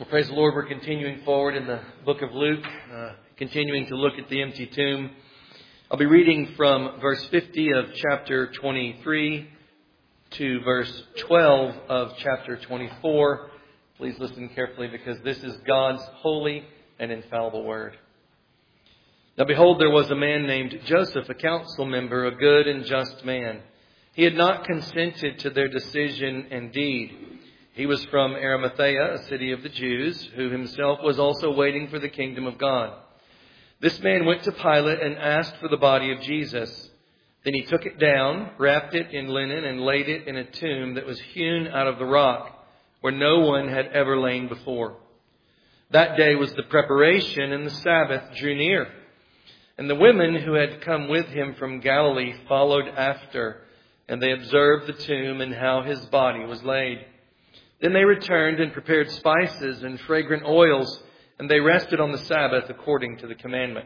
Well, praise the Lord, we're continuing forward in the book of Luke, continuing to look at the empty tomb. I'll be reading from verse 50 of chapter 23 to verse 12 of chapter 24. Please listen carefully because this is God's holy and infallible word. Now behold, there was a man named Joseph, a council member, a good and just man. He had not consented to their decision and deed. He was from Arimathea, a city of the Jews, who himself was also waiting for the kingdom of God. This man went to Pilate and asked for the body of Jesus. Then he took it down, wrapped it in linen, and laid it in a tomb that was hewn out of the rock, where no one had ever lain before. That day was the preparation, and the Sabbath drew near. And the women who had come with him from Galilee followed after, and they observed the tomb and how his body was laid. Then they returned and prepared spices and fragrant oils, and they rested on the Sabbath according to the commandment.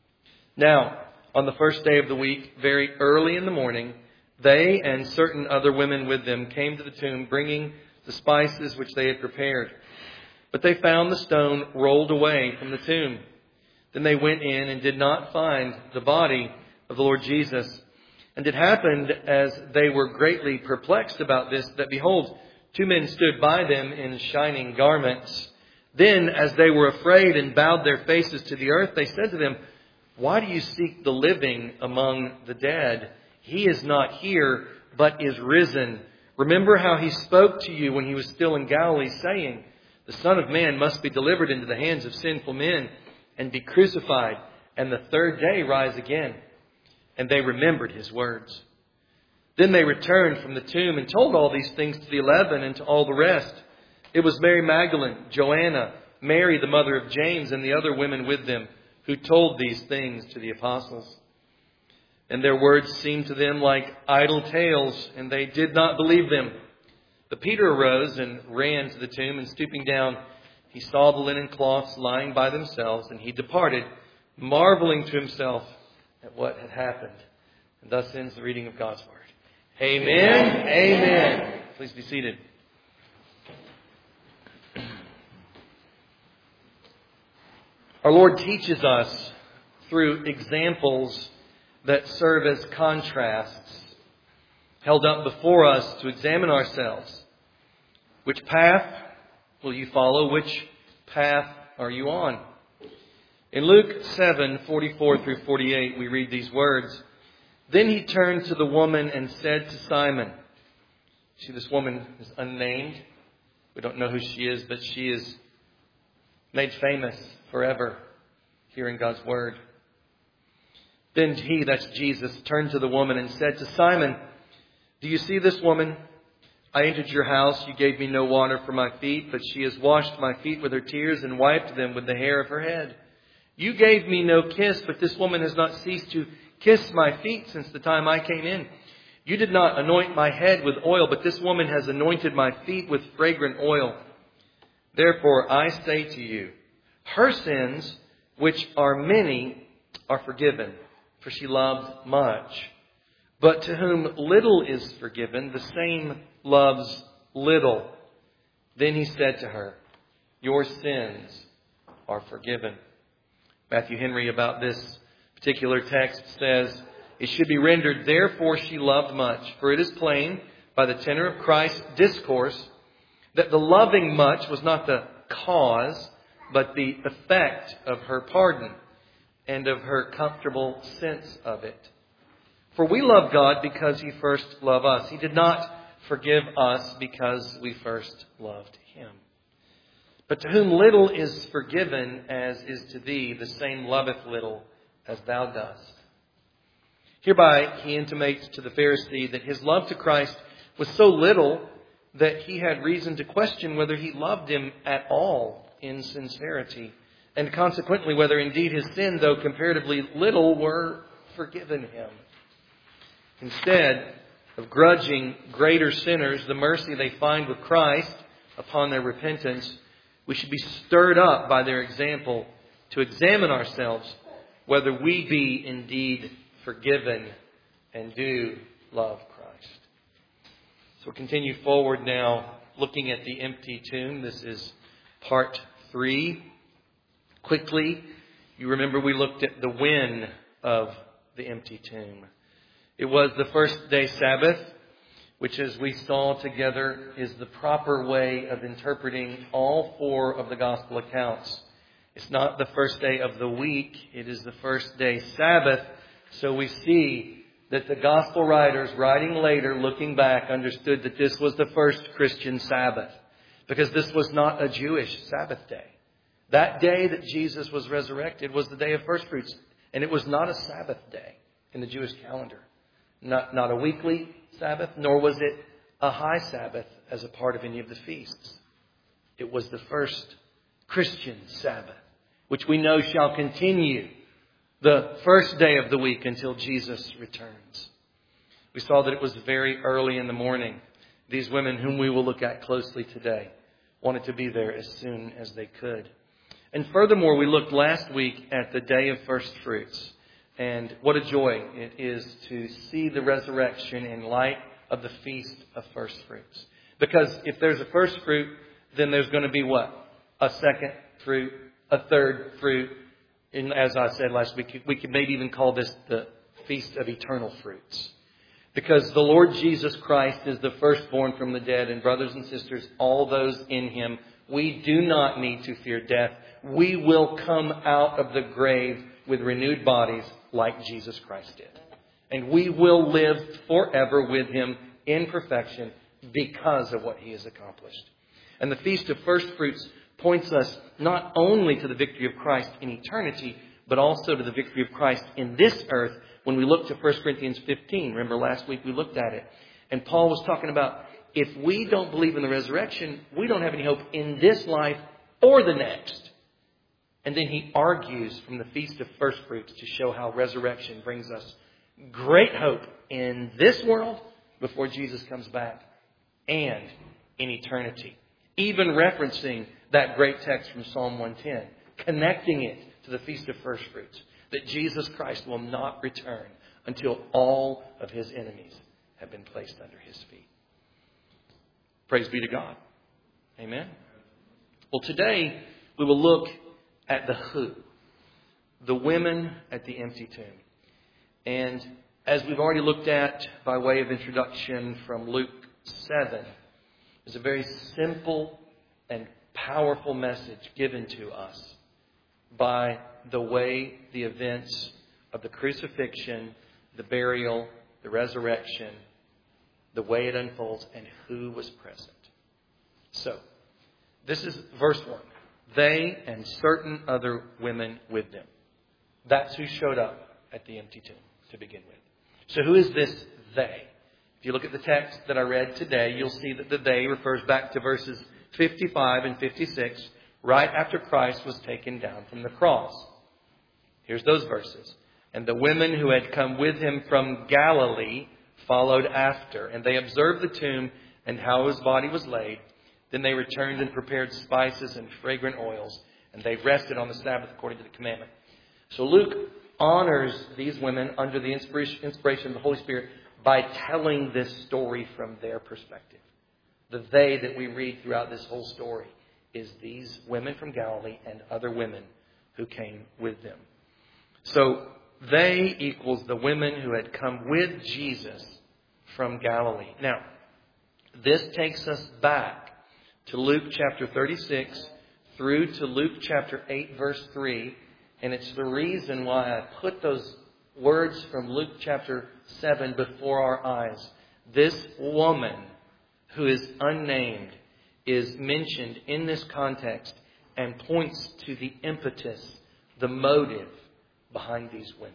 Now, on the first day of the week, very early in the morning, they and certain other women with them came to the tomb, bringing the spices which they had prepared. But they found the stone rolled away from the tomb. Then they went in and did not find the body of the Lord Jesus. And it happened, as they were greatly perplexed about this, that behold, two men stood by them in shining garments. Then, as they were afraid and bowed their faces to the earth, they said to them, "Why do you seek the living among the dead? He is not here, but is risen. Remember how he spoke to you when he was still in Galilee, saying, 'The Son of Man must be delivered into the hands of sinful men and be crucified, and the third day rise again.'" And they remembered his words. Then they returned from the tomb and told all these things to the 11 and to all the rest. It was Mary Magdalene, Joanna, Mary the mother of James, and the other women with them who told these things to the apostles. And their words seemed to them like idle tales, and they did not believe them. But Peter arose and ran to the tomb, and stooping down, he saw the linen cloths lying by themselves, and he departed, marveling to himself at what had happened. And thus ends the reading of God's word. Amen. Amen. Please be seated. Our Lord teaches us through examples that serve as contrasts held up before us to examine ourselves. Which path will you follow? Which path are you on? In Luke 7:44 through 48, we read these words. Then he turned to the woman and said to Simon. See, this woman is unnamed. We don't know who she is, but she is made famous forever here in God's word. Then he, that's Jesus, turned to the woman and said to Simon, "Do you see this woman? I entered your house. You gave me no water for my feet, but she has washed my feet with her tears and wiped them with the hair of her head. You gave me no kiss, but this woman has not ceased to kiss my feet since the time I came in. You did not anoint my head with oil, but this woman has anointed my feet with fragrant oil. Therefore, I say to you, her sins, which are many, are forgiven, for she loved much. But to whom little is forgiven, the same loves little." Then he said to her, "Your sins are forgiven." Matthew Henry, about this particular text, says, it should be rendered, "Therefore she loved much. For it is plain by the tenor of Christ's discourse that the loving much was not the cause, but the effect of her pardon and of her comfortable sense of it. For we love God because he first loved us. He did not forgive us because we first loved him. But to whom little is forgiven, as is to thee, the same loveth little as thou dost." Hereby he intimates to the Pharisee that his love to Christ was so little that he had reason to question whether he loved him at all in sincerity, and consequently whether indeed his sin, though comparatively little, were forgiven him. Instead of grudging greater sinners the mercy they find with Christ upon their repentance, we should be stirred up by their example to examine ourselves whether we be indeed forgiven and do love Christ. So we'll continue forward now looking at the empty tomb. This is part 3. Quickly, you remember we looked at the when of the empty tomb. It was the first day Sabbath, which, as we saw together, is the proper way of interpreting all 4 of the gospel accounts. It's not the first day of the week, it is the first day Sabbath. So we see that the gospel writers, writing later, looking back, understood that this was the first Christian Sabbath, because this was not a Jewish Sabbath day. That day that Jesus was resurrected was the day of first fruits, and it was not a Sabbath day in the Jewish calendar. Not a weekly Sabbath, nor was it a high Sabbath as a part of any of the feasts. It was the first Christian Sabbath, which we know shall continue the first day of the week until Jesus returns. We saw that it was very early in the morning. These women, whom we will look at closely today, wanted to be there as soon as they could. And furthermore, we looked last week at the day of first fruits. And what a joy it is to see the resurrection in light of the feast of first fruits. Because if there's a first fruit, then there's going to be what? A second fruit, a third fruit. And as I said last week, we could maybe even call this the Feast of Eternal Fruits. Because the Lord Jesus Christ is the firstborn from the dead. And brothers and sisters, all those in Him, we do not need to fear death. We will come out of the grave with renewed bodies like Jesus Christ did. And we will live forever with Him in perfection because of what He has accomplished. And the Feast of First Fruits points us not only to the victory of Christ in eternity, but also to the victory of Christ in this earth when we look to 1 Corinthians 15. Remember last week we looked at it. And Paul was talking about if we don't believe in the resurrection, we don't have any hope in this life or the next. And then he argues from the Feast of First Fruits to show how resurrection brings us great hope in this world before Jesus comes back and in eternity. Even referencing that great text from Psalm 110, connecting it to the Feast of First Fruits, that Jesus Christ will not return until all of His enemies have been placed under His feet. Praise be to God. Amen. Well, today we will look at the who, the women at the empty tomb. And as we've already looked at by way of introduction from Luke 7, there's a very simple and powerful message given to us by the way the events of the crucifixion, the burial, the resurrection, the way it unfolds, and who was present. So, this is verse 1. They and certain other women with them. That's who showed up at the empty tomb to begin with. So who is this they? If you look at the text that I read today, you'll see that the they refers back to verses 55 and 56, right after Christ was taken down from the cross. Here's those verses. And the women who had come with Him from Galilee followed after, and they observed the tomb and how His body was laid. Then they returned and prepared spices and fragrant oils, and they rested on the Sabbath according to the commandment. So Luke honors these women under the inspiration of the Holy Spirit by telling this story from their perspective. The they that we read throughout this whole story is these women from Galilee and other women who came with them. So they equals the women who had come with Jesus from Galilee. Now, this takes us back to Luke chapter 36 through to Luke chapter 8 verse 3. And it's the reason why I put those words from Luke chapter 7 before our eyes. This woman who is unnamed is mentioned in this context and points to the impetus, the motive behind these women.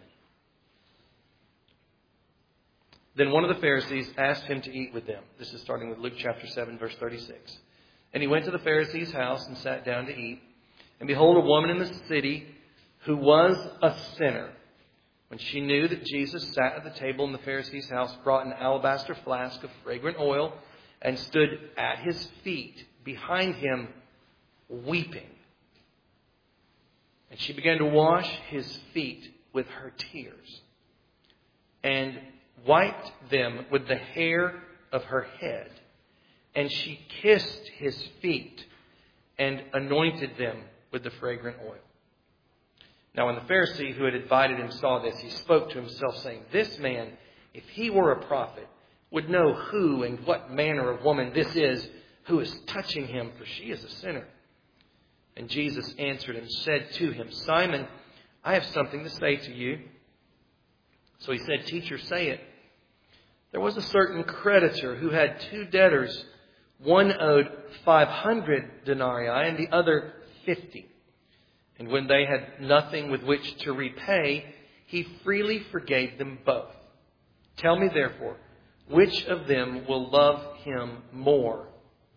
Then one of the Pharisees asked Him to eat with them. This is starting with Luke chapter 7 verse 36. And He went to the Pharisee's house and sat down to eat. And behold, a woman in the city who was a sinner, when she knew that Jesus sat at the table in the Pharisee's house, brought an alabaster flask of fragrant oil and stood at His feet behind Him, weeping. And she began to wash His feet with her tears and wiped them with the hair of her head. And she kissed His feet and anointed them with the fragrant oil. Now when the Pharisee who had invited him saw this, he spoke to himself, saying, "This man, if he were a prophet, would know who and what manner of woman this is who is touching him, for she is a sinner." And Jesus answered and said to him, "Simon, I have something to say to you." So he said, "Teacher, say it." There was a certain creditor who had 2 debtors. One owed 500 denarii and the other 50. And when they had nothing with which to repay, he freely forgave them both. Tell me therefore, which of them will love him more?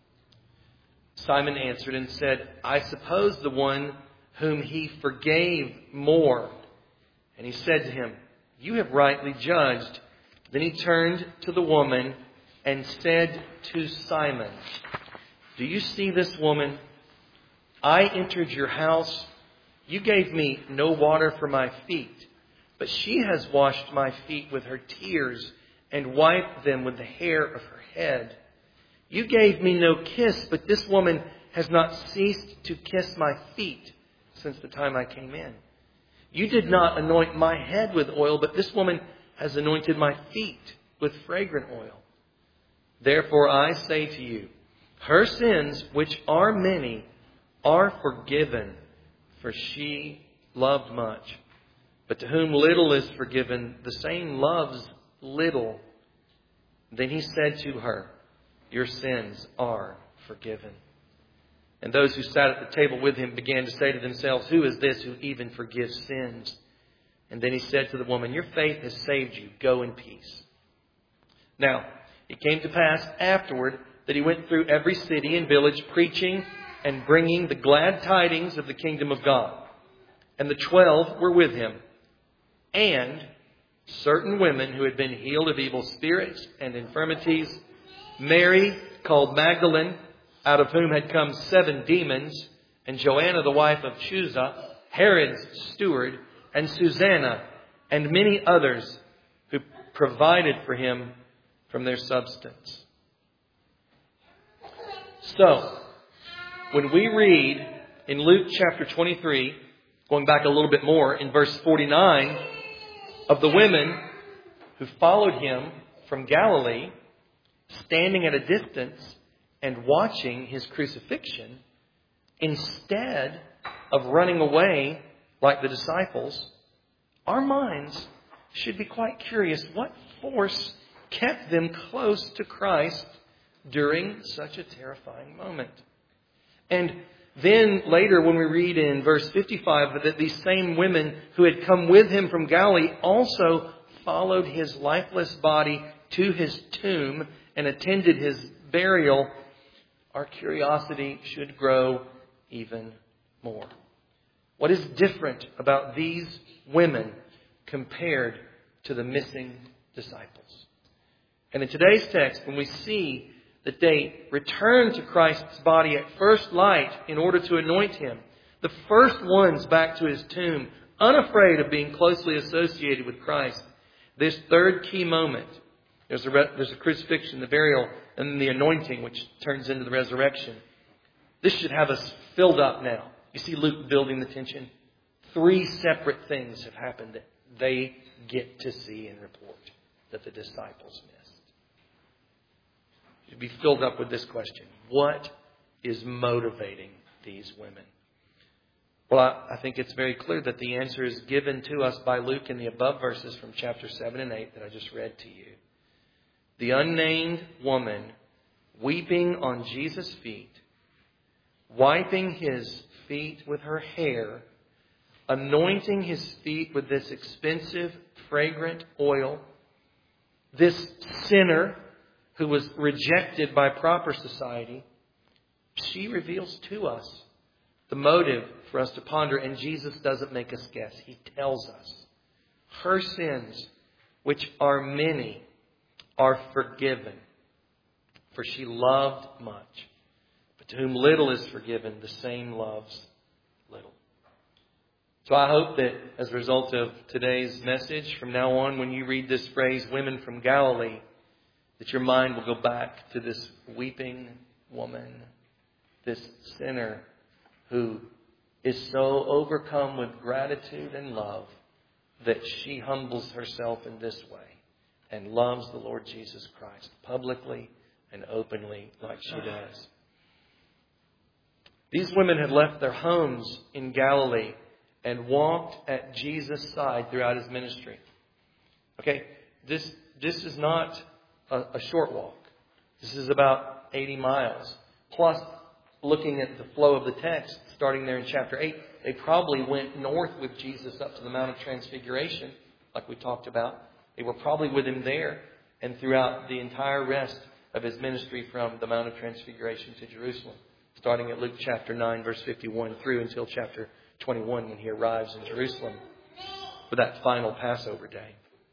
Simon answered and said, "I suppose the one whom he forgave more." And he said to him, "You have rightly judged." Then he turned to the woman and said to Simon, "Do you see this woman? I entered your house. You gave me no water for my feet, but she has washed my feet with her tears and wiped them with the hair of her head. You gave me no kiss, but this woman has not ceased to kiss my feet since the time I came in. You did not anoint my head with oil, but this woman has anointed my feet with fragrant oil. Therefore I say to you, her sins, which are many, are forgiven, for she loved much. But to whom little is forgiven, the same loves little." Then he said to her, "Your sins are forgiven." And those who sat at the table with him began to say to themselves, "Who is this who even forgives sins?" And then he said to the woman, "Your faith has saved you. Go in peace." Now, it came to pass afterward that he went through every city and village, preaching and bringing the glad tidings of the kingdom of God. And the 12 were with him, and certain women who had been healed of evil spirits and infirmities, Mary called Magdalene, out of whom had come 7 demons, and Joanna the wife of Chuza, Herod's steward, and Susanna, and many others who provided for him from their substance. So, when we read in Luke chapter 23, going back a little bit more, in verse 49, of the women who followed him from Galilee, standing at a distance and watching his crucifixion, instead of running away like the disciples, our minds should be quite curious. What force kept them close to Christ during such a terrifying moment? And then later when we read in verse 55 that these same women who had come with him from Galilee also followed his lifeless body to his tomb and attended his burial, our curiosity should grow even more. What is different about these women compared to the missing disciples? And in today's text, when we see that they returned to Christ's body at first light in order to anoint him, the first ones back to his tomb, unafraid of being closely associated with Christ, this third key moment, there's a crucifixion, the burial, and then the anointing, which turns into the resurrection. This should have us filled up now. You see Luke building the tension. 3 separate things have happened that they get to see and report that the disciples missed. You should be filled up with this question. What is motivating these women? Well, I think it's very clear that the answer is given to us by Luke in the above verses from chapter 7 and 8 that I just read to you. The unnamed woman weeping on Jesus' feet, wiping his feet with her hair, anointing his feet with this expensive, fragrant oil. This sinner who was rejected by proper society, she reveals to us the motive for us to ponder. And Jesus doesn't make us guess. He tells us her sins, which are many, are forgiven, for she loved much. But to whom little is forgiven, the same loves little. So I hope that as a result of today's message, from now on, when you read this phrase, women from Galilee, that your mind will go back to this weeping woman, this sinner who is so overcome with gratitude and love that she humbles herself in this way and loves the Lord Jesus Christ publicly and openly like she does. These women had left their homes in Galilee and walked at Jesus' side throughout his ministry. Okay, this is not a short walk. This is about 80 miles. Plus, looking at the flow of the text, starting there in chapter 8, they probably went north with Jesus up to the Mount of Transfiguration, like we talked about. They were probably with him there and throughout the entire rest of his ministry from the Mount of Transfiguration to Jerusalem, starting at Luke chapter 9, verse 51 through until chapter 21 when he arrives in Jerusalem for that final Passover day.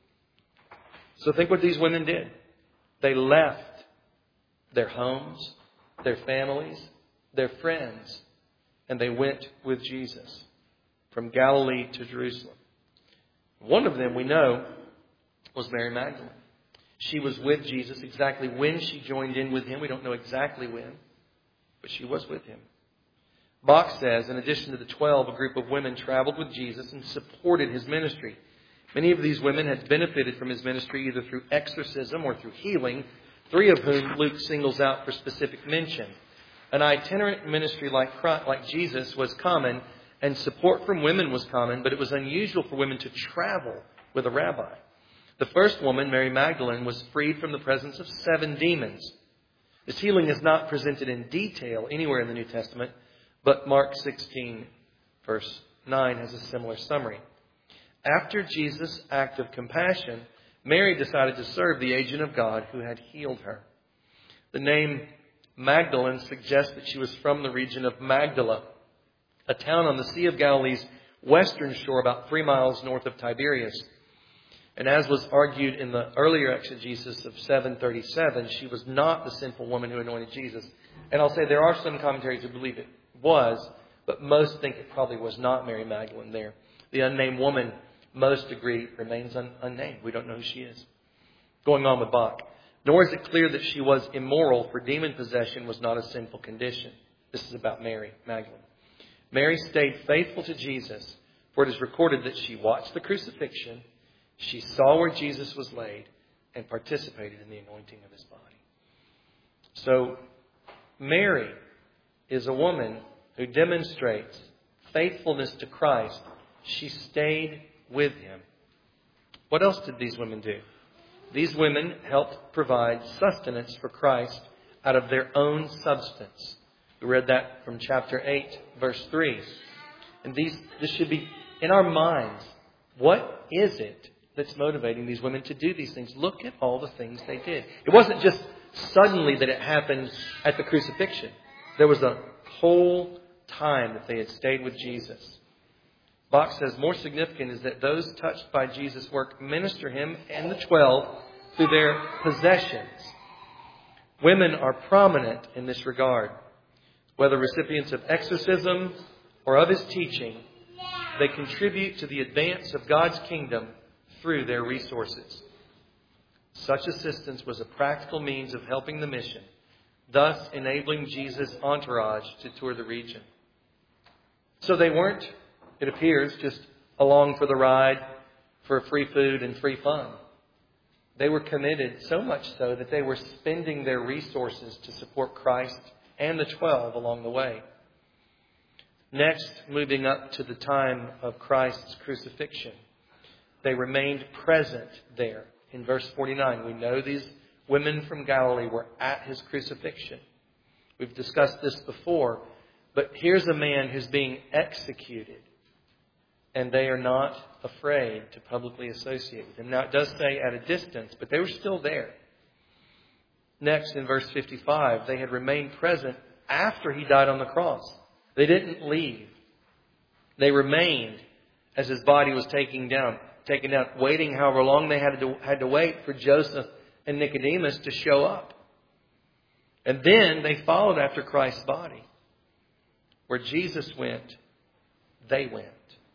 So think what these women did. They left their homes, their families, their friends, and they went with Jesus from Galilee to Jerusalem. One of them we know was Mary Magdalene. She was with Jesus. Exactly when she joined in with him, we don't know exactly when, but she was with him. Bach says, in addition to the 12, a group of women traveled with Jesus and supported his ministry. Many of these women had benefited from his ministry either through exorcism or through healing, 3 of whom Luke singles out for specific mention. An itinerant ministry like Jesus was common, and support from women was common, but it was unusual for women to travel with a rabbi. The first woman, Mary Magdalene, was freed from the presence of 7 demons. This healing is not presented in detail anywhere in the New Testament, but Mark 16, verse 9 has a similar summary. After Jesus' act of compassion, Mary decided to serve the agent of God who had healed her. The name Magdalene suggests that she was from the region of Magdala, a town on the Sea of Galilee's western shore about 3 miles north of Tiberias. And as was argued in the earlier exegesis of 737, she was not the sinful woman who anointed Jesus. And I'll say there are some commentaries who believe it was, but most think it probably was not Mary Magdalene there. The unnamed woman, most agree, remains unnamed. We don't know who she is. Going on with Bach. Nor is it clear that she was immoral, for demon possession was not a sinful condition. This is about Mary Magdalene. Mary stayed faithful to Jesus, for it is recorded that she watched the crucifixion, she saw where Jesus was laid, and participated in the anointing of his body. So, Mary is a woman who demonstrates faithfulness to Christ. She stayed with him. What else did these women do? These women helped provide sustenance for Christ out of their own substance. We read that from chapter 8, verse 3. And this should be in our minds. What is it that's motivating these women to do these things? Look at all the things they did. It wasn't just suddenly that it happened at the crucifixion. There was a whole time that they had stayed with Jesus. Bach says more significant is that those touched by Jesus' work minister him and the 12 through their possessions. Women are prominent in this regard. Whether recipients of exorcism or of his teaching, they contribute to the advance of God's kingdom through their resources. Such assistance was a practical means of helping the mission, thus enabling Jesus' entourage to tour the region. So they weren't, it appears, just along for the ride for free food and free fun. They were committed, so much so that they were spending their resources to support Christ and the 12 along the way. Next, moving up to the time of Christ's crucifixion, they remained present there. In verse 49, we know these women from Galilee were at his crucifixion. We've discussed this before, but here's a man who's being executed, and they are not afraid to publicly associate with him. Now, it does say at a distance, but they were still there. Next, in verse 55, they had remained present after he died on the cross. They didn't leave. They remained as his body was taken down, waiting however long they had to wait for Joseph and Nicodemus to show up. And then they followed after Christ's body. Where Jesus went, they went.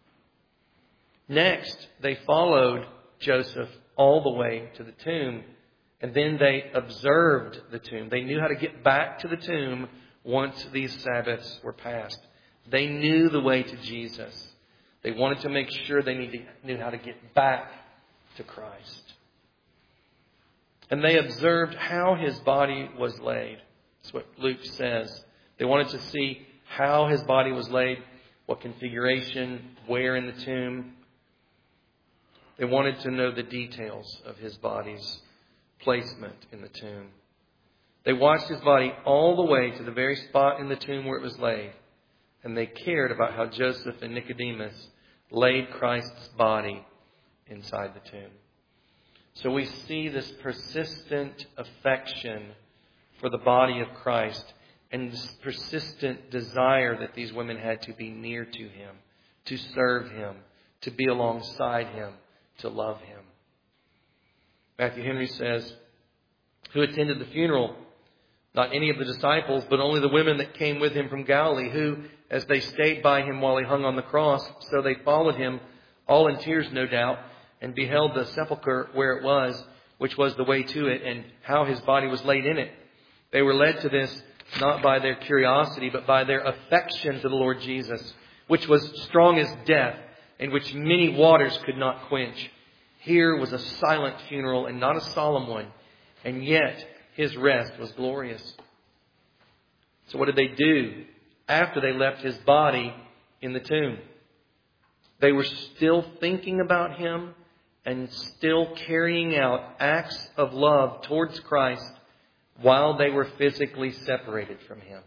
Next, they followed Joseph all the way to the tomb. And then they observed the tomb. They knew how to get back to the tomb once these Sabbaths were passed. They knew the way to Jesus. They wanted to make sure they knew how to get back to Christ. And they observed how His body was laid. That's what Luke says. They wanted to see how His body was laid, what configuration, where in the tomb. They wanted to know the details of His body's placement in the tomb. They watched His body all the way to the very spot in the tomb where it was laid. And they cared about how Joseph and Nicodemus laid Christ's body inside the tomb. So we see this persistent affection for the body of Christ and this persistent desire that these women had to be near to Him, to serve Him, to be alongside Him, to love Him. Matthew Henry says, who attended the funeral? Not any of the disciples, but only the women that came with Him from Galilee, who, as they stayed by Him while He hung on the cross, so they followed Him, all in tears no doubt, and beheld the sepulchre where it was, which was the way to it, and how His body was laid in it. They were led to this not by their curiosity, but by their affection to the Lord Jesus, which was strong as death, and which many waters could not quench. Here was a silent funeral and not a solemn one, and yet His rest was glorious. So what did they do after they left His body in the tomb? They were still thinking about Him and still carrying out acts of love towards Christ while they were physically separated from Him.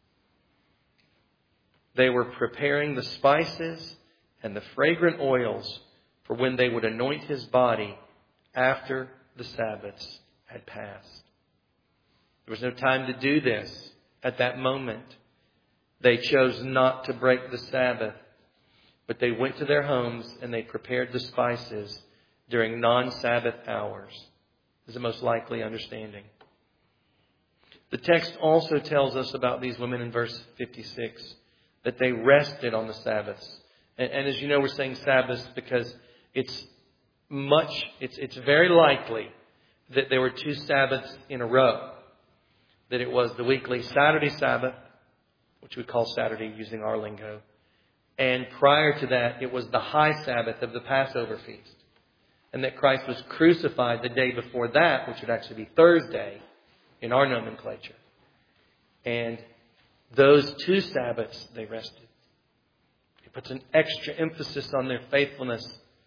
They were preparing the spices and the fragrant oils for when they would anoint His body after the Sabbaths had passed. There was no time to do this at that moment. They chose not to break the Sabbath, but they went to their homes and they prepared the spices during non-Sabbath hours, is the most likely understanding. The text also tells us about these women in verse 56, that they rested on the Sabbaths. And as you know, we're saying Sabbaths because it's very likely that there were two Sabbaths in a row. That it was the weekly Saturday Sabbath, which we call Saturday using our lingo. And prior to that, it was the high Sabbath of the Passover feast. And that Christ was crucified the day before that, which would actually be Thursday in our nomenclature. And those two Sabbaths, they rested. It puts an extra emphasis on their faithfulness.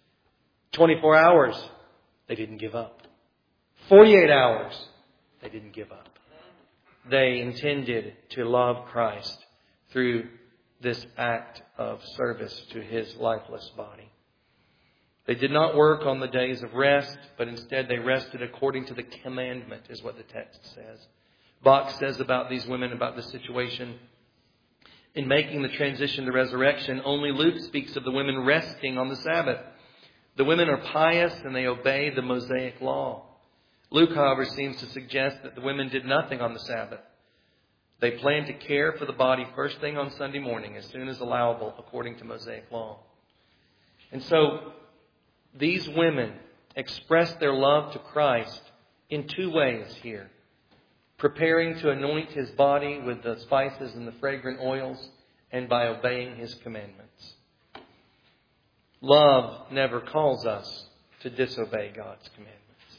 24 hours, they didn't give up. 48 hours, they didn't give up. They intended to love Christ through this act of service to His lifeless body. They did not work on the days of rest, but instead they rested according to the commandment, is what the text says. Bach says about these women, about this situation, in making the transition to resurrection, only Luke speaks of the women resting on the Sabbath. The women are pious and they obey the Mosaic law. Luke, however, seems to suggest that the women did nothing on the Sabbath. They planned to care for the body first thing on Sunday morning, as soon as allowable, according to Mosaic law. And so, these women expressed their love to Christ in two ways here. Preparing to anoint His body with the spices and the fragrant oils, and by obeying His commandments. Love never calls us to disobey God's commandments.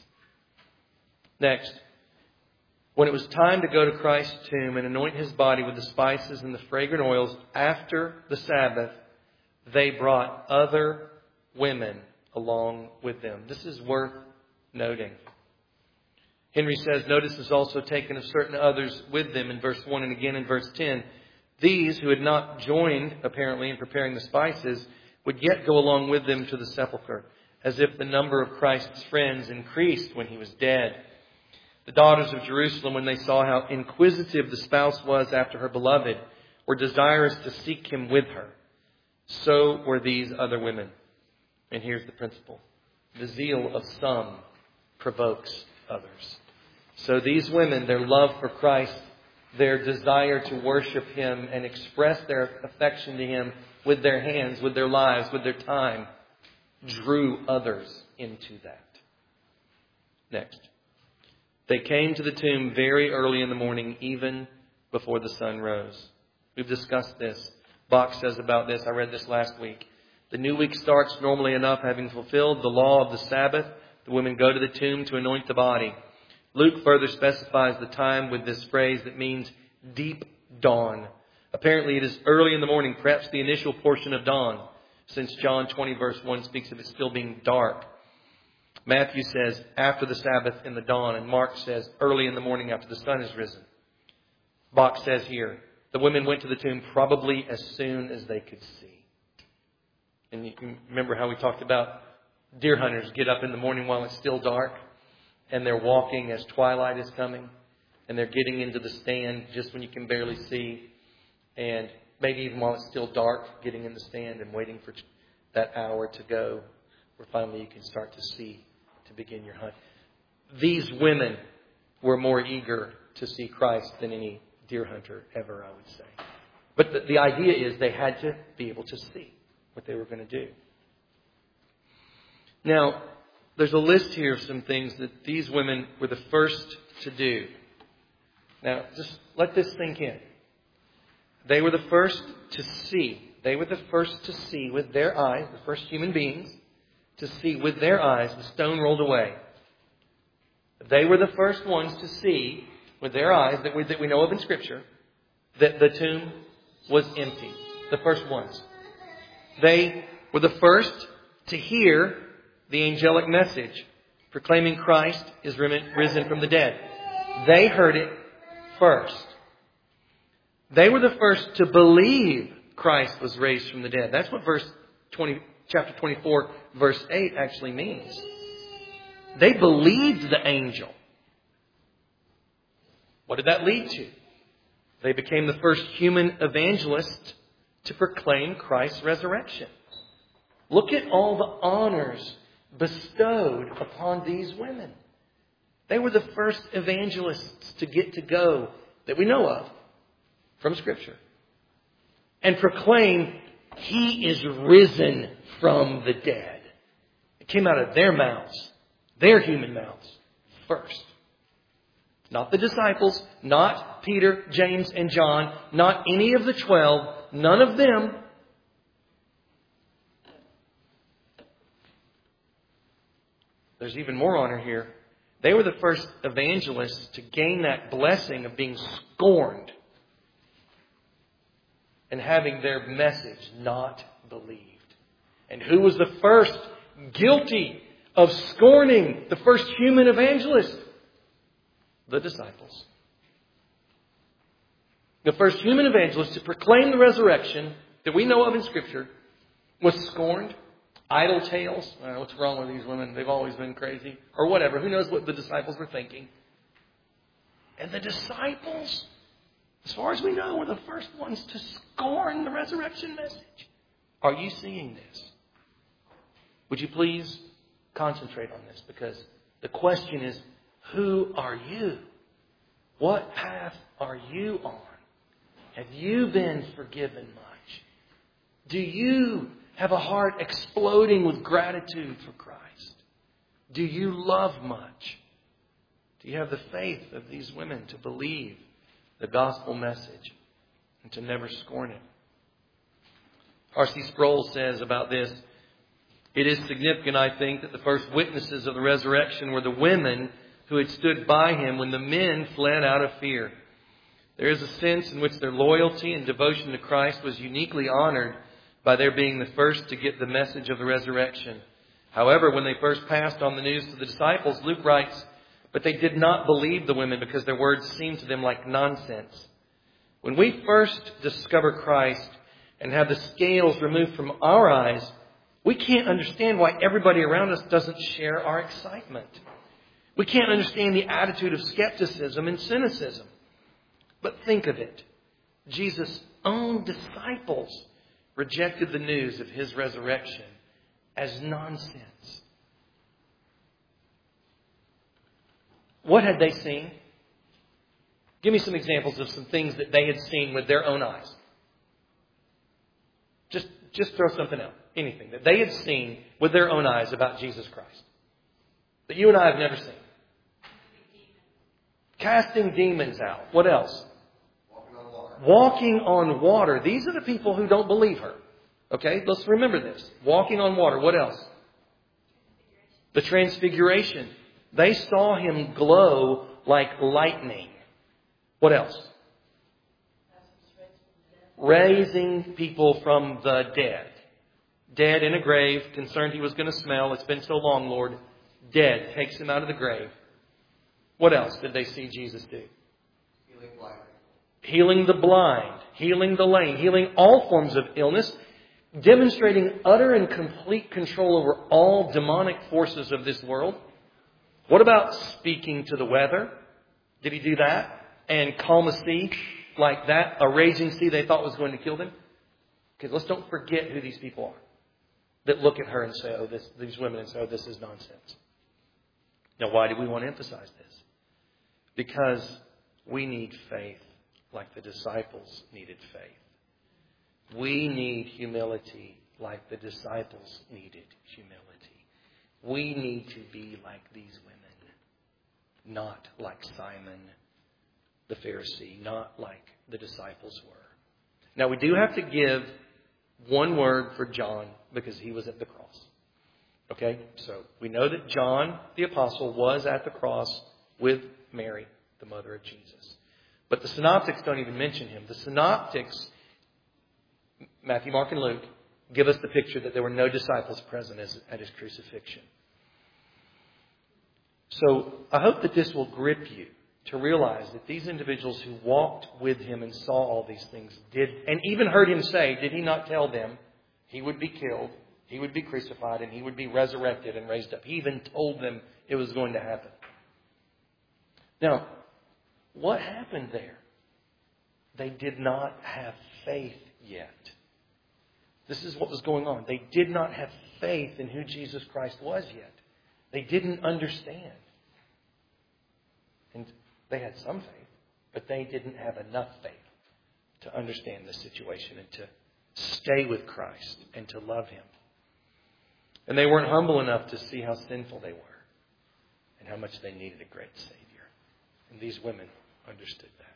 Next, when it was time to go to Christ's tomb and anoint His body with the spices and the fragrant oils after the Sabbath, they brought other women along with them. This is worth noting. Henry says, notice is also taken of certain others with them in verse 1 and again in verse 10. These who had not joined, apparently, in preparing the spices, would yet go along with them to the sepulchre, as if the number of Christ's friends increased when He was dead. The daughters of Jerusalem, when they saw how inquisitive the spouse was after her beloved, were desirous to seek him with her. So were these other women. And here's the principle. The zeal of some provokes others. So these women, their love for Christ, their desire to worship Him and express their affection to Him with their hands, with their lives, with their time, drew others into that. Next. They came to the tomb very early in the morning, even before the sun rose. We've discussed this. Bach says about this, I read this last week. The new week starts normally enough, having fulfilled the law of the Sabbath. The women go to the tomb to anoint the body. Luke further specifies the time with this phrase that means deep dawn. Apparently it is early in the morning, perhaps the initial portion of dawn, since John 20 verse 1 speaks of it still being dark. Matthew says after the Sabbath in the dawn, and Mark says early in the morning after the sun has risen. Bach says here, the women went to the tomb probably as soon as they could see. And you can remember how we talked about deer hunters get up in the morning while it's still dark, and they're walking as twilight is coming, and they're getting into the stand just when you can barely see, and maybe even while it's still dark, getting in the stand and waiting for that hour to go, where finally you can start to see to begin your hunt. These women were more eager to see Christ than any deer hunter ever, I would say. But the idea is they had to be able to see what they were going to do. Now, there's a list here of some things that these women were the first to do. Now, just let this sink in. They were the first to see. They were the first to see with their eyes, the first human beings, to see with their eyes the stone rolled away. They were the first ones to see with their eyes that we know of in Scripture that the tomb was empty. The first ones. They were the first to hear the angelic message proclaiming Christ is risen from the dead. They heard it first. They were the first to believe Christ was raised from the dead. That's what chapter 24, verse 8 actually means. They believed the angel. What did that lead to? They became the first human evangelists to proclaim Christ's resurrection. Look at all the honors bestowed upon these women. They were the first evangelists to get to go that we know of from Scripture and proclaim He is risen from the dead. It came out of their mouths, their human mouths, first. Not the disciples, not Peter, James, and John, not any of the 12, none of them. There's even more honor here. They were the first evangelists to gain that blessing of being scorned and having their message not believed. And who was the first guilty of scorning the first human evangelist? The disciples. The first human evangelist to proclaim the resurrection that we know of in Scripture was scorned. Idle tales. What's wrong with these women? They've always been crazy. Or whatever. Who knows what the disciples were thinking? And the disciples, as far as we know, were the first ones to scorn the resurrection message. Are you seeing this? Would you please concentrate on this? Because the question is, who are you? What path are you on? Have you been forgiven much? Do you have a heart exploding with gratitude for Christ? Do you love much? Do you have the faith of these women to believe the gospel message and to never scorn it? R.C. Sproul says about this, it is significant, I think, that the first witnesses of the resurrection were the women who had stood by Him when the men fled out of fear. There is a sense in which their loyalty and devotion to Christ was uniquely honored by their being the first to get the message of the resurrection. However, when they first passed on the news to the disciples, Luke writes, but they did not believe the women because their words seemed to them like nonsense. When we first discover Christ and have the scales removed from our eyes, we can't understand why everybody around us doesn't share our excitement. We can't understand the attitude of skepticism and cynicism. But think of it. Jesus' own disciples rejected the news of His resurrection as nonsense. What had they seen? Give me some examples of some things that they had seen with their own eyes. Just throw something out. Anything that they had seen with their own eyes about Jesus Christ. That you and I have never seen. Casting demons out. What else? walking on water. These are the people who don't believe her. Okay, let's remember this. Walking on water. What else? The transfiguration. They saw him glow like lightning. What else? Raising people from the dead. Dead in a grave, concerned he was going to smell. It's been so long, Lord. Dead. Takes him out of the grave. What else did they see Jesus do? Healing the blind. Healing the lame. Healing all forms of illness. Demonstrating utter and complete control over all demonic forces of this world. What about speaking to the weather? Did he do that? And calm a sea like that? A raging sea they thought was going to kill them? Because let's don't forget who these people are. That look at her and say, these women and say, this is nonsense. Now, why do we want to emphasize this? Because we need faith like the disciples needed faith. We need humility like the disciples needed humility. We need to be like these women, not like Simon the Pharisee, not like the disciples were. Now, we do have to give one word for John because he was at the cross. Okay, so we know that John the Apostle was at the cross with Mary, the mother of Jesus. But the synoptics don't even mention him. The synoptics, Matthew, Mark, and Luke, give us the picture that there were no disciples present at his crucifixion. So I hope that this will grip you to realize that these individuals who walked with him and saw all these things did, and even heard him say, did he not tell them he would be killed, he would be crucified, and he would be resurrected and raised up? He even told them it was going to happen. Now, what happened there? They did not have faith yet. This is what was going on. They did not have faith in who Jesus Christ was yet. They didn't understand. And they had some faith, but they didn't have enough faith to understand the situation and to stay with Christ and to love Him. And they weren't humble enough to see how sinful they were and how much they needed a great Savior. And these women understood that.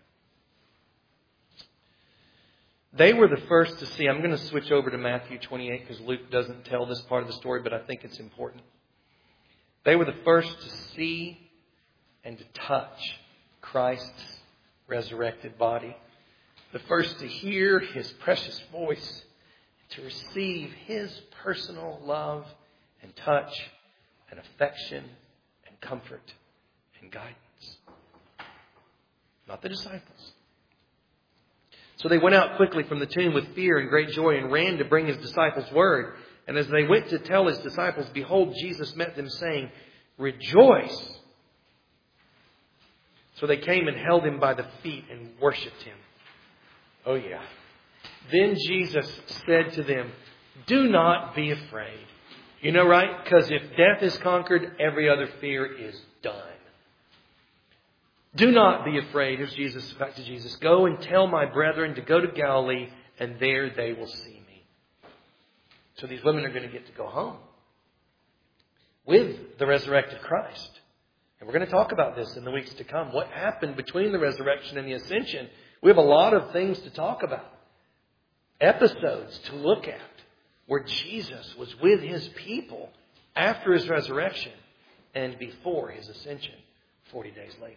They were the first to see. I'm going to switch over to Matthew 28 because Luke doesn't tell this part of the story, but I think it's important. They were the first to see and to touch Christ's resurrected body. The first to hear His precious voice, to receive His personal love and touch and affection and comfort and guidance. Not the disciples. So they went out quickly from the tomb with fear and great joy and ran to bring His disciples word. And as they went to tell His disciples, behold, Jesus met them saying, rejoice! So they came and held Him by the feet and worshipped Him. Oh yeah. Then Jesus said to them, do not be afraid. You know, right? Because if death is conquered, every other fear is done. Do not be afraid. Here's Jesus, back to Jesus. Go and tell my brethren to go to Galilee, and there they will see me. So these women are going to get to go home with the resurrected Christ. And we're going to talk about this in the weeks to come. What happened between the resurrection and the ascension? We have a lot of things to talk about. Episodes to look at where Jesus was with His people after His resurrection and before His ascension 40 days later.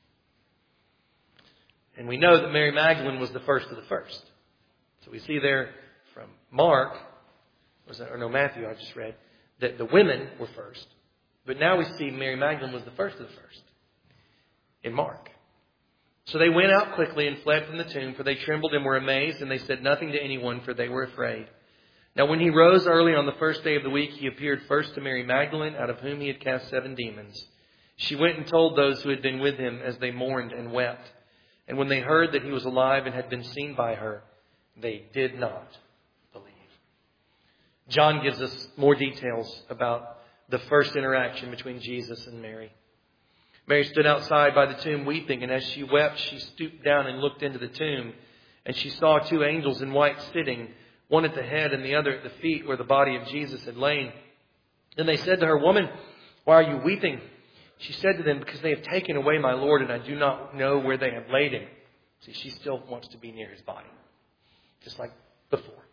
And we know that Mary Magdalene was the first of the first. So we see there from Mark, Matthew I just read, that the women were first. But now we see Mary Magdalene was the first of the first in Mark. So they went out quickly and fled from the tomb, for they trembled and were amazed, and they said nothing to anyone, for they were afraid. Now when He rose early on the first day of the week, He appeared first to Mary Magdalene, out of whom He had cast 7 demons. She went and told those who had been with Him as they mourned and wept. And when they heard that He was alive and had been seen by her, they did not believe. John gives us more details about the first interaction between Jesus and Mary. Mary stood outside by the tomb weeping, and as she wept, she stooped down and looked into the tomb. And she saw 2 angels in white sitting, one at the head and the other at the feet where the body of Jesus had lain. Then they said to her, woman, why are you weeping? She said to them, because they have taken away my Lord, and I do not know where they have laid Him. See, she still wants to be near his body, just like before.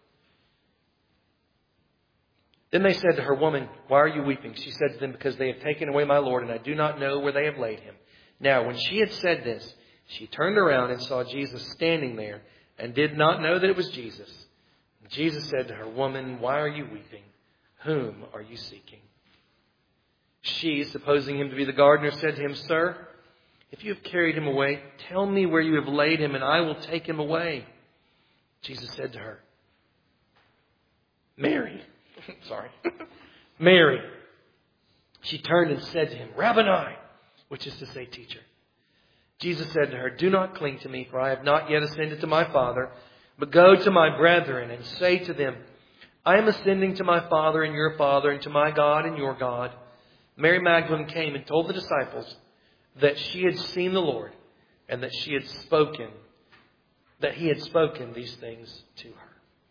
Then they said to her, "Woman, why are you weeping?" She said to them, "Because they have taken away my Lord, and I do not know where they have laid him." Now, when she had said this, she turned around and saw Jesus standing there, and did not know that it was Jesus. And Jesus said to her, "Woman, why are you weeping? Whom are you seeking?" She, supposing him to be the gardener, said to him, "Sir, if you have carried him away, tell me where you have laid him, and I will take him away." Jesus said to her, "Mary." Sorry. "Mary." She turned and said to him, "Rabboni," which is to say, teacher. Jesus said to her, "Do not cling to me, for I have not yet ascended to my Father, but go to my brethren and say to them, I am ascending to my Father and your Father, and to my God and your God." Mary Magdalene came and told the disciples that she had seen the Lord, and that he had spoken these things to her.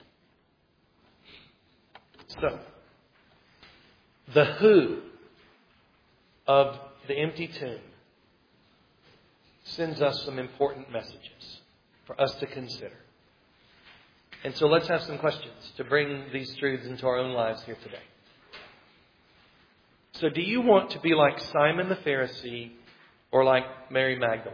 So, the who of the empty tomb sends us some important messages for us to consider. And so let's have some questions to bring these truths into our own lives here today. So do you want to be like Simon the Pharisee or like Mary Magdalene?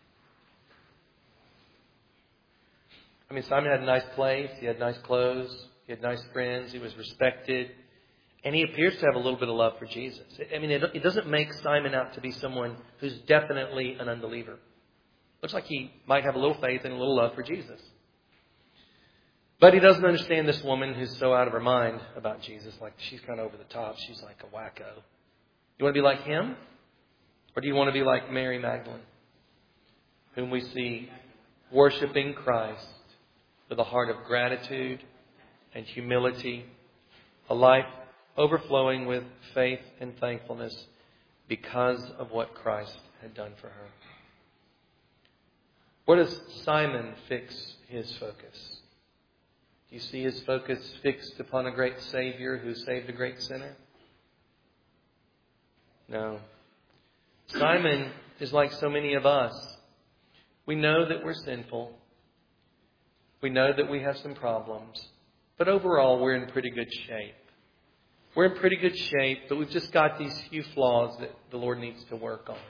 I mean, Simon had a nice place. He had nice clothes. He had nice friends. He was respected. And he appears to have a little bit of love for Jesus. I mean, it doesn't make Simon out to be someone who's definitely an unbeliever. Looks like he might have a little faith and a little love for Jesus. But he doesn't understand this woman who's so out of her mind about Jesus. Like, she's kind of over the top. She's like a wacko. You want to be like him? Or do you want to be like Mary Magdalene, whom we see worshiping Christ with a heart of gratitude and humility, a life overflowing with faith and thankfulness because of what Christ had done for her? Where does Simon fix his focus? Do you see his focus fixed upon a great Savior who saved a great sinner? No. Simon is like so many of us. We know that we're sinful. We know that we have some problems. But overall, we're in pretty good shape. We're in pretty good shape, but we've just got these few flaws that the Lord needs to work on.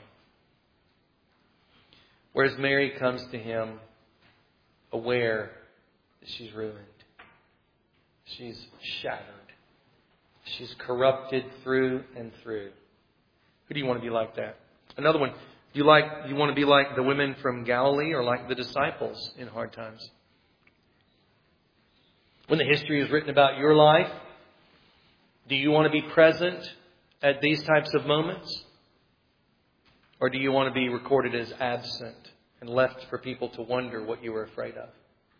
Whereas Mary comes to him aware that she's ruined. She's shattered. She's corrupted through and through. Who do you want to be like that? Another one. Do you want to be like the women from Galilee or like the disciples in hard times? When the history is written about your life, do you want to be present at these types of moments? Or do you want to be recorded as absent and left for people to wonder what you were afraid of?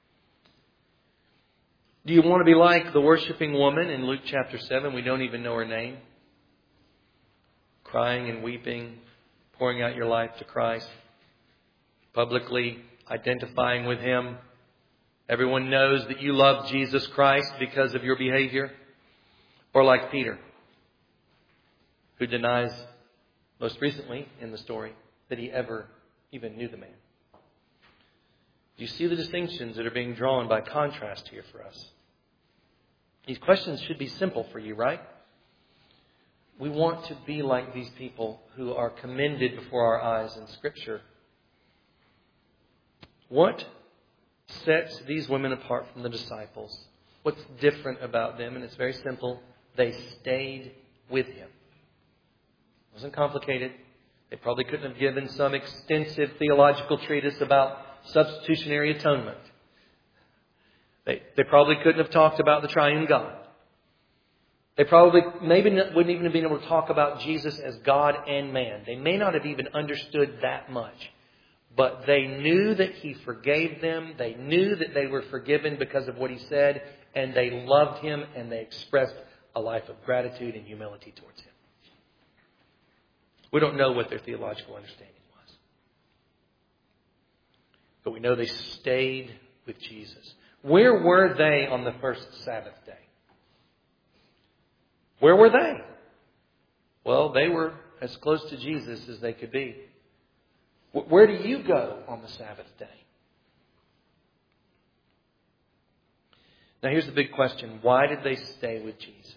Do you want to be like the worshiping woman in Luke chapter 7? We don't even know her name. Crying and weeping, pouring out your life to Christ, publicly identifying with Him. Everyone knows that you love Jesus Christ because of your behavior. Or like Peter, who denies, most recently in the story, that he ever even knew the man. Do you see the distinctions that are being drawn by contrast here for us? These questions should be simple for you, right? We want to be like these people who are commended before our eyes in Scripture. What sets these women apart from the disciples? What's different about them? And it's very simple. They stayed with Him. It wasn't complicated. They probably couldn't have given some extensive theological treatise about substitutionary atonement. They probably couldn't have talked about the triune God. They probably wouldn't even have been able to talk about Jesus as God and man. They may not have even understood that much. But they knew that He forgave them. They knew that they were forgiven because of what He said. And they loved Him, and they expressed a life of gratitude and humility towards Him. We don't know what their theological understanding was. But we know they stayed with Jesus. Where were they on the first Sabbath day? Where were they? Well, they were as close to Jesus as they could be. Where do you go on the Sabbath day? Now here's the big question. Why did they stay with Jesus?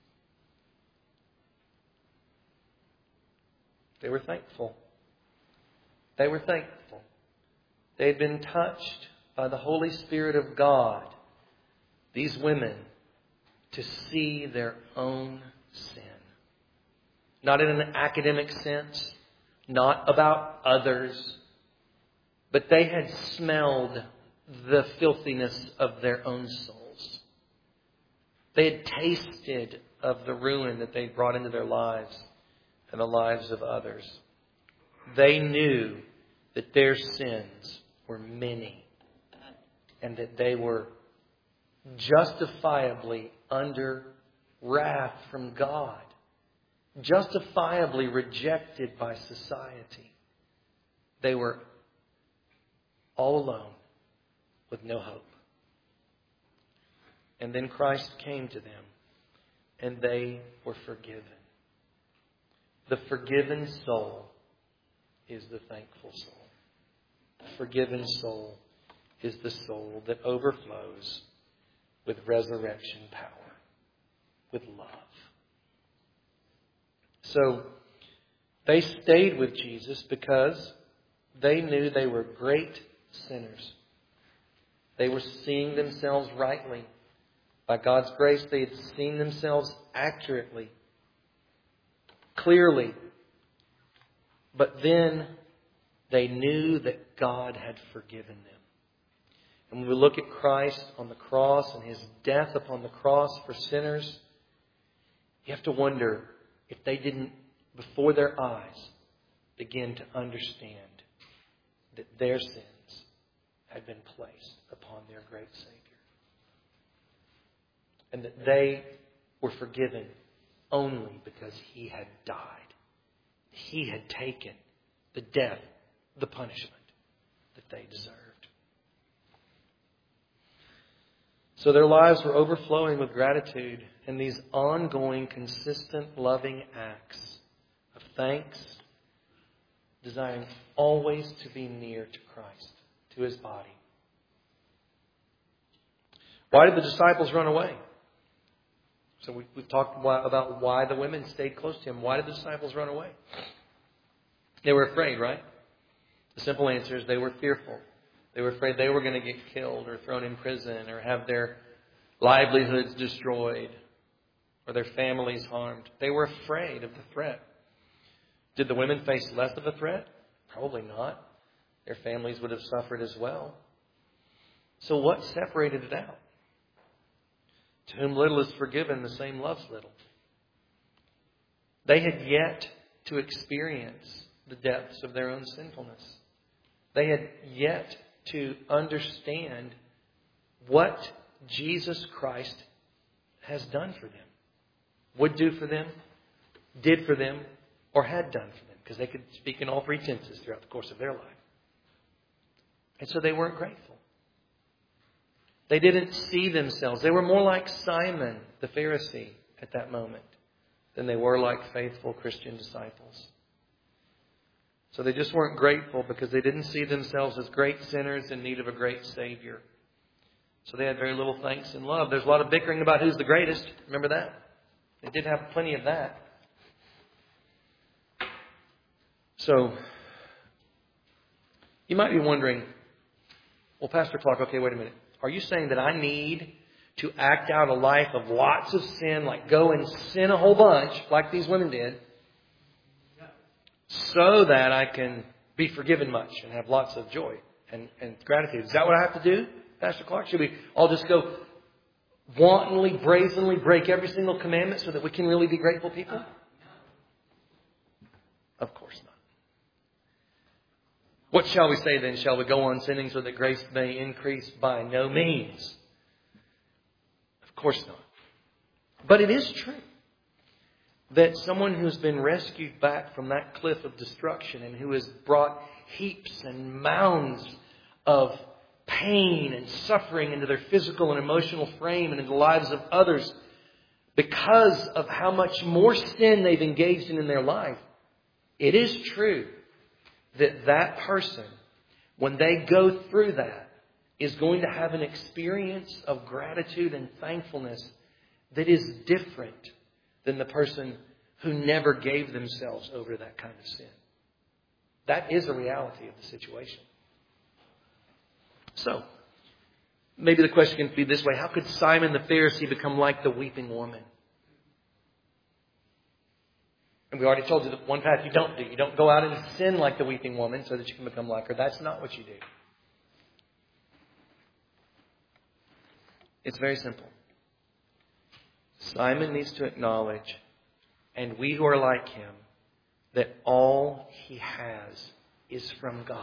They were thankful. They were thankful. They had been touched by the Holy Spirit of God, these women, to see their own sin. Not in an academic sense, not about others, but they had smelled the filthiness of their own souls. They had tasted of the ruin that they brought into their lives and the lives of others. They knew that their sins were many and that they were justifiably under wrath from God, justifiably rejected by society. They were all alone with no hope. And then Christ came to them and they were forgiven. The forgiven soul is the thankful soul. The forgiven soul is the soul that overflows with resurrection power, with love. So they stayed with Jesus because they knew they were great sinners. They were seeing themselves rightly. By God's grace, they had seen themselves accurately, clearly. But then they knew that God had forgiven them. And when we look at Christ on the cross and His death upon the cross for sinners, you have to wonder if they didn't, before their eyes, begin to understand that their sins had been placed upon their great Savior. And that they were forgiven only because He had died. He had taken the death, the punishment that they deserved. So their lives were overflowing with gratitude and these ongoing, consistent, loving acts of thanks, desiring always to be near to Christ, to His body. Why did the disciples run away? So we've talked about why the women stayed close to Him. Why did the disciples run away? They were afraid, right? The simple answer is they were fearful. They were afraid they were going to get killed or thrown in prison or have their livelihoods destroyed or their families harmed. They were afraid of the threat. Did the women face less of a threat? Probably not. Their families would have suffered as well. So what separated it out? To whom little is forgiven, the same loves little. They had yet to experience the depths of their own sinfulness. They had yet to understand what Jesus Christ has done for them, would do for them, did for them, or had done for them. Because they could speak in all three tenses throughout the course of their life. And so they weren't grateful. They didn't see themselves. They were more like Simon the Pharisee at that moment than they were like faithful Christian disciples. So they just weren't grateful because they didn't see themselves as great sinners in need of a great Savior. So they had very little thanks and love. There's a lot of bickering about who's the greatest. Remember that? They did have plenty of that. So you might be wondering, well, Pastor Clark, okay, wait a minute. Are you saying that I need to act out a life of lots of sin, like go and sin a whole bunch, like these women did, so that I can be forgiven much and have lots of joy and gratitude? Is that what I have to do, Pastor Clark? Should we all just go wantonly, brazenly break every single commandment so that we can really be grateful people? Of course not. What shall we say then? Shall we go on sinning so that grace may increase? By no means. Of course not. But it is true that someone who's been rescued back from that cliff of destruction and who has brought heaps and mounds of pain and suffering into their physical and emotional frame and into the lives of others because of how much more sin they've engaged in their life, it is true that that person, when they go through that is going to have an experience of gratitude and thankfulness that is different than the person who never gave themselves over to that kind of sin. That is a reality of the situation. So, maybe the question can be this way. How could Simon the Pharisee become like the weeping woman? And we already told you that one path you don't do. You don't go out and sin like the weeping woman so that you can become like her. That's not what you do. It's very simple. Simon needs to acknowledge, and we who are like him, that all he has is from God.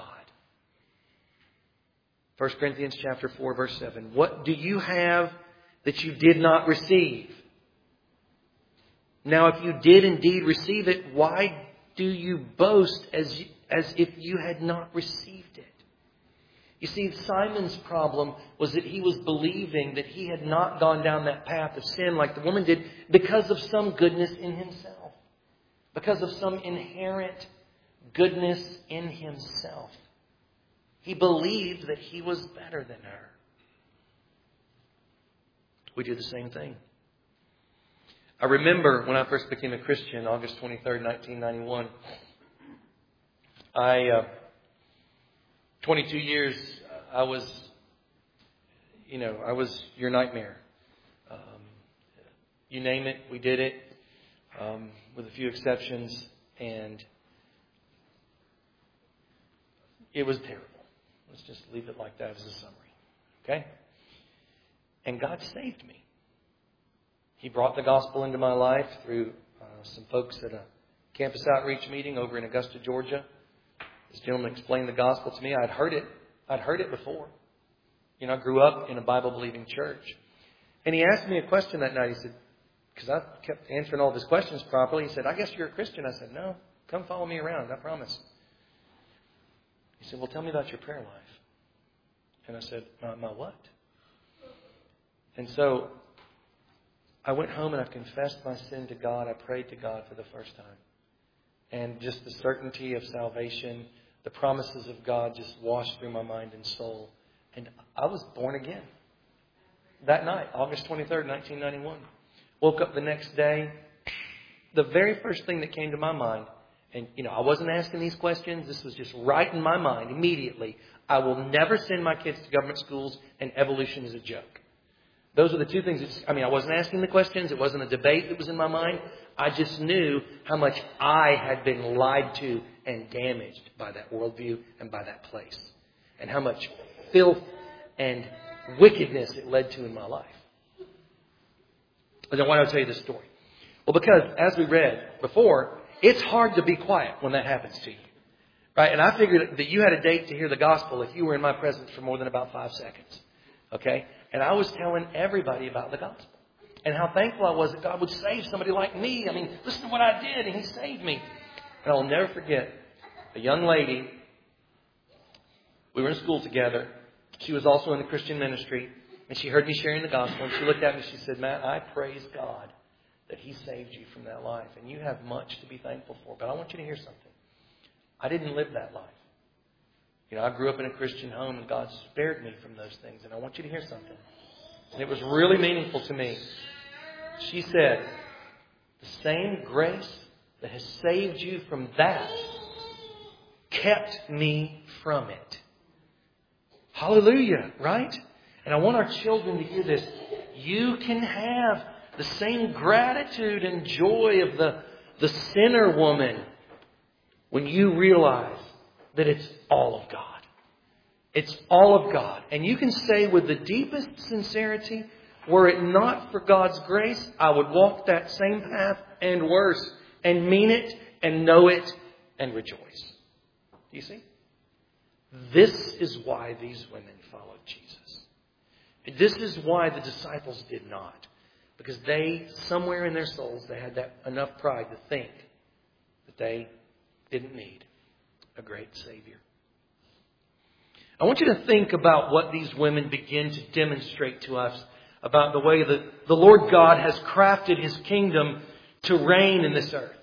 1 Corinthians chapter 4, verse 7. What do you have that you did not receive? Now, if you did indeed receive it, why do you boast as if you had not received it? You see, Simon's problem was that he was believing that he had not gone down that path of sin like the woman did because of some goodness in himself. Because of some inherent goodness in himself. He believed that he was better than her. We do the same thing. I remember when I first became a Christian, August 23rd, 1991. 22 years, I was your nightmare. You name it, we did it, with a few exceptions, and it was terrible. Let's just leave it like that as a summary. Okay? And God saved me. He brought the gospel into my life through some folks at a campus outreach meeting over in Augusta, Georgia. This gentleman explained the gospel to me. I'd heard it before. I grew up in a Bible-believing church. And he asked me a question that night. He said, because I kept answering all of his questions properly, he said, I guess you're a Christian. I said, no, come follow me around, I promise. He said, well, tell me about your prayer life. And I said, my what? And so I went home and I confessed my sin to God. I prayed to God for the first time. And just the certainty of salvation, the promises of God just washed through my mind and soul. And I was born again. That night, August 23rd, 1991. Woke up the next day. The very first thing that came to my mind, and I wasn't asking these questions. This was just right in my mind immediately. I will never send my kids to government schools, and evolution is a joke. Those are the two things. I wasn't asking the questions. It wasn't a debate that was in my mind. I just knew how much I had been lied to and damaged by that worldview and by that place. And how much filth and wickedness it led to in my life. And then why do I tell you this story? Well, because as we read before, it's hard to be quiet when that happens to you. Right? And I figured that you had a date to hear the gospel if you were in my presence for more than about 5 seconds. Okay? And I was telling everybody about the gospel. And how thankful I was that God would save somebody like me. Listen to what I did, and He saved me. And I'll never forget a young lady. We were in school together. She was also in the Christian ministry. And she heard me sharing the gospel. And she looked at me and she said, Matt, I praise God that He saved you from that life. And you have much to be thankful for. But I want you to hear something. I didn't live that life. I grew up in a Christian home and God spared me from those things. And I want you to hear something. And it was really meaningful to me. She said, the same grace that has saved you from that kept me from it. Hallelujah, right? And I want our children to hear this. You can have the same gratitude and joy of the sinner woman when you realize that it's all of God. It's all of God. And you can say with the deepest sincerity, were it not for God's grace, I would walk that same path and worse and mean it and know it and rejoice. Do you see? This is why these women followed Jesus. This is why the disciples did not. Because they, somewhere in their souls, they had that enough pride to think that they didn't need a great Savior. I want you to think about what these women begin to demonstrate to us about the way that the Lord God has crafted His kingdom to reign in this earth.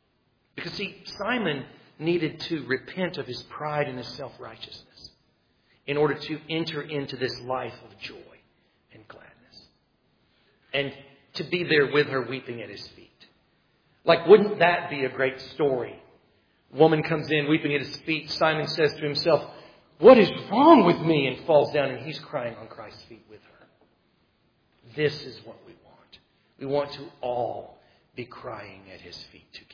Because see, Simon needed to repent of his pride and his self-righteousness. in order to enter into this life of joy and gladness. And to be there with her weeping at His feet. Like, wouldn't that be a great story? Woman comes in weeping at His feet. Simon says to himself, "What is wrong with me?" And falls down, and he's crying on Christ's feet with her. This is what we want. We want to all be crying at His feet together.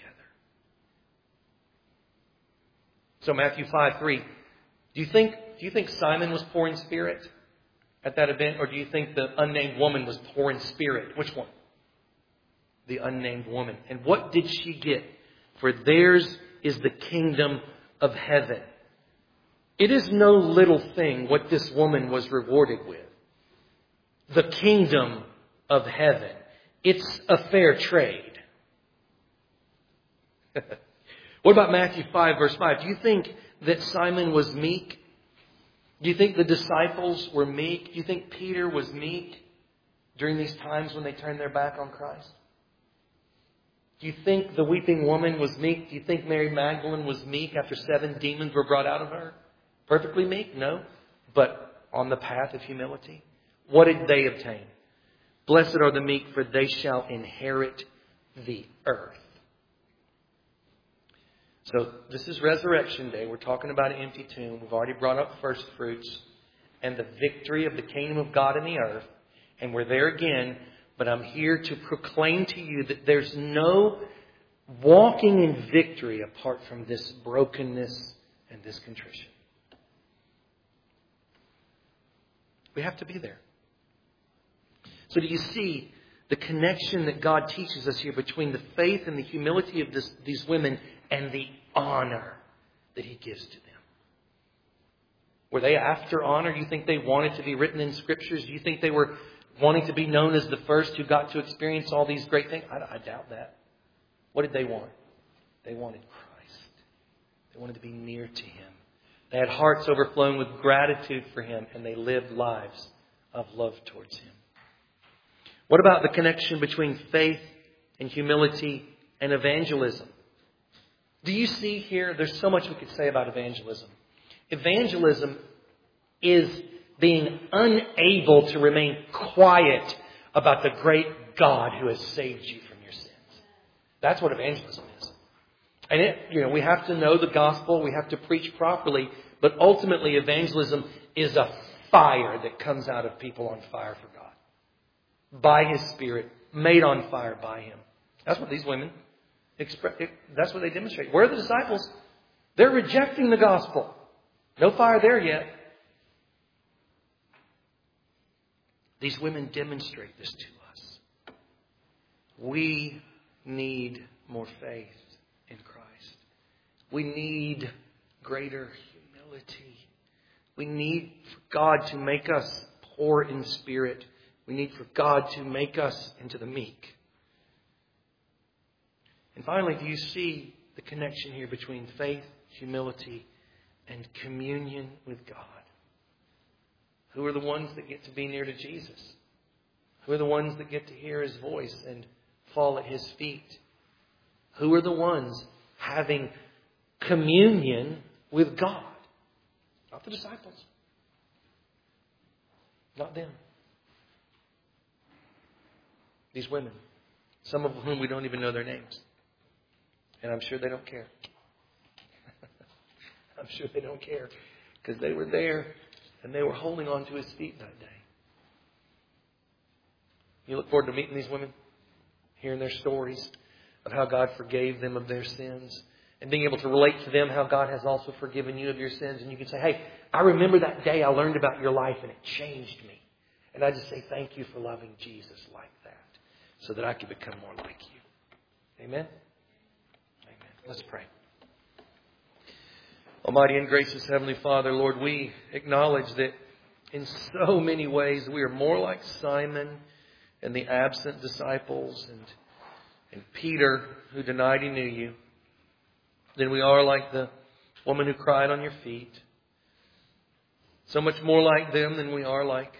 So Matthew 5:3. Do you think Simon was poor in spirit at that event? Or do you think the unnamed woman was poor in spirit? Which one? The unnamed woman. And what did she get? For theirs is the kingdom of heaven. It is no little thing what this woman was rewarded with. The kingdom of heaven. It's a fair trade. What about Matthew 5 verse 5? Do you think that Simon was meek? Do you think the disciples were meek? Do you think Peter was meek during these times when they turned their back on Christ? Do you think the weeping woman was meek? Do you think Mary Magdalene was meek after 7 demons were brought out of her? Perfectly meek? No. But on the path of humility? What did they obtain? Blessed are the meek, for they shall inherit the earth. So this is Resurrection Day. We're talking about an empty tomb. We've already brought up first fruits and the victory of the kingdom of God in the earth. And we're there again. But I'm here to proclaim to you that there's no walking in victory apart from this brokenness and this contrition. We have to be there. So do you see the connection that God teaches us here between the faith and the humility of these women and the honor that He gives to them? Were they after honor? Do you think they wanted to be written in Scriptures? Do you think they were wanting to be known as the first who got to experience all these great things? I doubt that. What did they want? They wanted Christ. They wanted to be near to Him. They had hearts overflowing with gratitude for Him, and they lived lives of love towards Him. What about the connection between faith and humility and evangelism? Do you see here, there's so much we could say about evangelism. Evangelism is being unable to remain quiet about the great God who has saved you from your sins. That's what evangelism is. And we have to know the gospel. We have to preach properly. But ultimately, evangelism is a fire that comes out of people on fire for God. By His Spirit, made on fire by Him. That's what these women that's what they demonstrate. Where are the disciples? They're rejecting the gospel. No fire there yet. These women demonstrate this to us. We need more faith in Christ. We need greater humility. We need for God to make us poor in spirit. We need for God to make us into the meek. And finally, do you see the connection here between faith, humility, and communion with God? Who are the ones that get to be near to Jesus? Who are the ones that get to hear His voice and fall at His feet? Who are the ones having communion with God? Not the disciples. Not them. These women. Some of whom we don't even know their names. And I'm sure they don't care. I'm sure they don't care. Because they were there and they were holding on to His feet that day. You look forward to meeting these women, hearing their stories of how God forgave them of their sins, and being able to relate to them how God has also forgiven you of your sins. And you can say, hey, I remember that day I learned about your life and it changed me. And I just say thank you for loving Jesus like that so that I can become more like you. Amen? Amen. Let's pray. Almighty and gracious Heavenly Father, Lord, we acknowledge that in so many ways we are more like Simon and the absent disciples and Peter who denied he knew you than we are like the woman who cried on your feet. So much more like them than we are like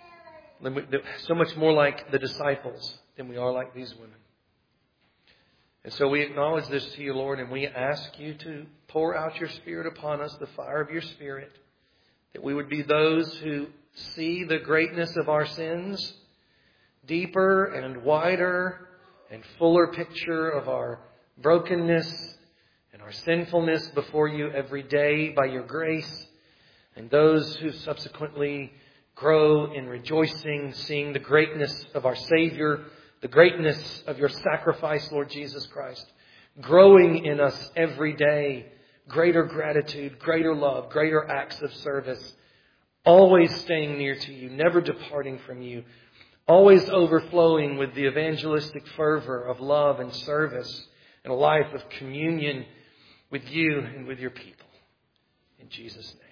so much more like the disciples than we are like these women. And so we acknowledge this to you, Lord, and we ask you to pour out your Spirit upon us, the fire of your Spirit, that we would be those who see the greatness of our sins, deeper and wider and fuller picture of our brokenness and our sinfulness before you every day by your grace, and those who subsequently grow in rejoicing, seeing the greatness of our Savior, the greatness of your sacrifice, Lord Jesus Christ, growing in us every day, greater gratitude, greater love, greater acts of service, always staying near to you, never departing from you, always overflowing with the evangelistic fervor of love and service and a life of communion with you and with your people. In Jesus' name.